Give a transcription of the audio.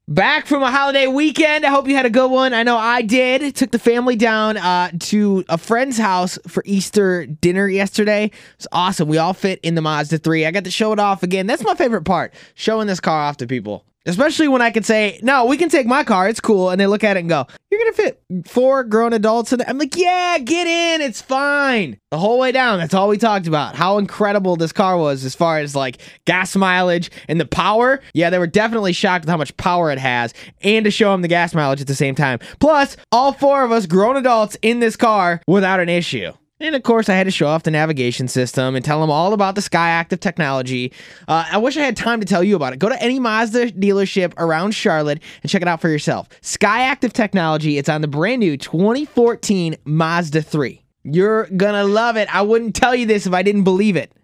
Back from a holiday weekend. I hope you had a good one. I know I did. Took the family down to a friend's house for Easter dinner yesterday. It's awesome. We all fit in the Mazda 3. I got to show it off again. That's my favorite part, showing this car off to people. Especially when I can say, no, we can take my car. It's cool. And they look at it and go, you're going to fit 4 grown adults in it. I'm like, yeah, get in. It's fine. The whole way down, that's all we talked about. How incredible this car was as far as like gas mileage and the power. Yeah, they were definitely shocked with how much power it has and to show them the gas mileage at the same time. Plus, all 4 of us grown adults in this car without an issue. And of course, I had to show off the navigation system and tell them all about the SkyActiv technology. I wish I had time to tell you about it. Go to any Mazda dealership around Charlotte and check it out for yourself. SkyActiv technology, it's on the brand new 2014 Mazda 3. You're gonna love it. I wouldn't tell you this if I didn't believe it.